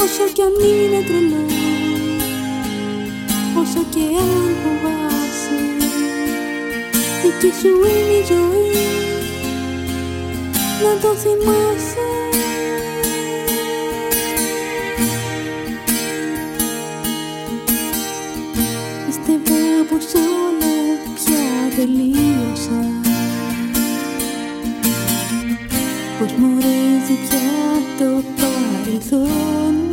όσο κι αν είναι τρελό, όσο και αν φοβάσαι, δική σου είναι η ζωή, να το θυμάσαι. Πίστευα πως όλα πια τελείωσαν, πως μορίζει πια το παρελθόν.